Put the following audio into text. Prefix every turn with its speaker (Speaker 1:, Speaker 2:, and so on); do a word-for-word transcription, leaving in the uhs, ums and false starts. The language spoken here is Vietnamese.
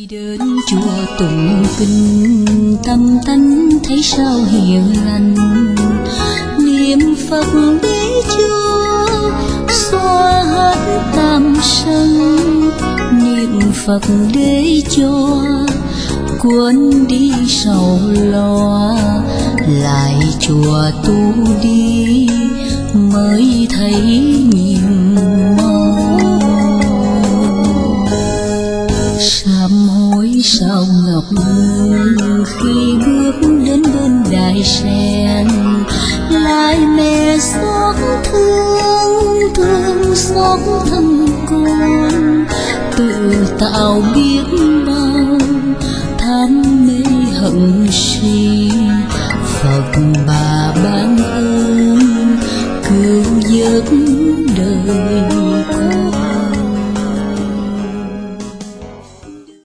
Speaker 1: đến chùa tụng kinh, tâm tánh thấy sao hiền lành. Niệm Phật để Chúa xóa hết tam sân, niệm Phật để cho cuốn đi sầu lo. Lại chùa tu đi mới thấy nhiệm màu. Sám hối sao ngọc khi bước đến bên đài sen, lại mẹ xót thương thương xót thân con. Tự tạo biết bao tham mê hận si, Phật bà ban ơn cứu vớt đời.